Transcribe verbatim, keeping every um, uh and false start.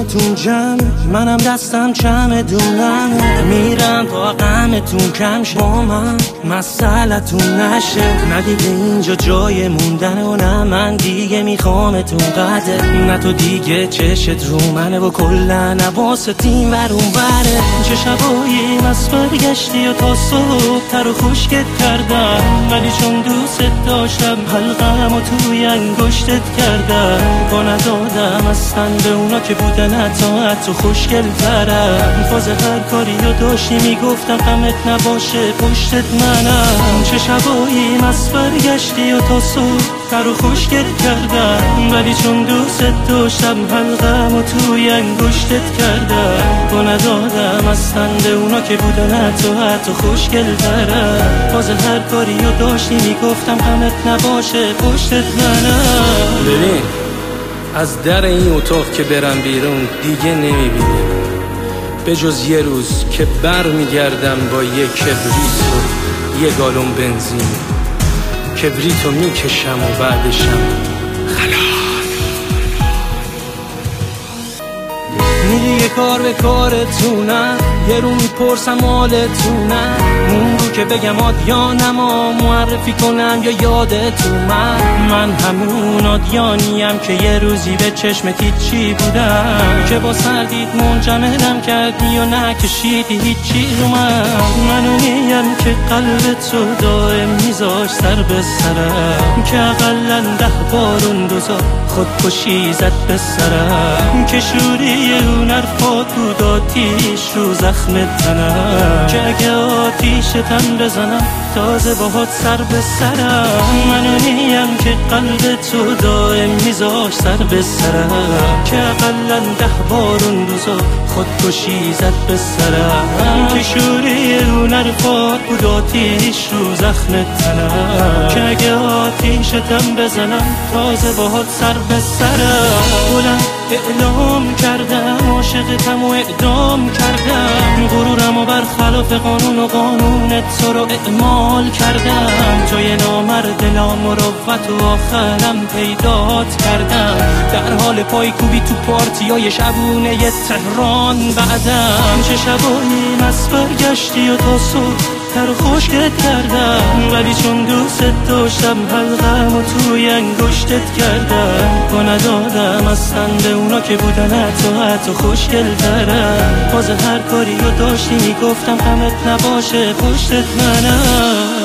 دورتون جمع، منم دستم چمدونم، میرم تا غمتون کم شه، با من مسئلتون نشه. نه دیگه اینجا جای موندن و نه من دیگه میخوامتون قده، نه تو دیگه چشت رو منه و کلا نباست این ور اون وره. چه شبایی مست برگشتی و تا صبح تر و خشکت کردم، ولی چون دوست داشتم حلقم و توی انگشتت کردم. با ندادم اصلا به اونا که بودن حتی حتی خوشگل ترم. فاز هر کاری رو داشتی میگفتم غمت نباشه پشتت منم. چه شبایی مست برگشتی و تا صبح تر و خوشگل کردم، ولی چون دوست داشتم حلقم و توی انگشتت کردم. با ندادم اصلا به اونا که بودن حتی حتی خوشگل ترم. فاز هر کاری رو داشتی میگفتم غمت نباشه پشتت منم. ببین از در این اتاق که برم بیرون دیگه نمیبینم، به جز یه روز که بر میگردم با یه کبریت و یه گالون بنزین. کبریتو میکشم و بعدشم خلاص. میری یه کار به کارتونم، یه رو میپرسم حالتونم، اون رو که بگم آدیانم و معرفی کنم یا یادتون من. من همون آدیانیم که یه روزی به چشمت هیچی بودم، که با سردید منجمدم کردی و نکشیدی هیچی رو من. منو میم که قلب تو دائم میذاش سر به سرم، که اقلا ده بار اون دوزا خودکشی زد به سرم. که شوری اون حرفات بود آتیش رو زخم تنم، که اگه آتیشتم بزنم تازه باهات سر به سرم. منو نیم که قلب تو دائم میذاش سر به سرم، که اقلا ده بار اون روزا خودکشی زد به سرم. که شوری اون حرفات بود آتیش رو زخم تنم، که اگه آتیشتم بزنم تازه باهات سر به سرم. بلند اعلام کردم عاشقتم و اعدام کردم، غرورم و برخلاف قانون و قانون تو رو اعمال کردم. توی نامرد نامروت و آخرم پیدات کردم، در حال پای کوبی تو پارتی های شبونه ی تهران بعدم. چه شبایی مست برگشتی و تا صبح تر و خشکت کردم، ولی چون دوست داشتم حلقم و توی انگشتت کردم. با ندادم اصلا به اونا که بودن حتی حتی خوشگل ترم. باز هر کاری رو داشتی میگفتم غمت نباشه پشتت منم.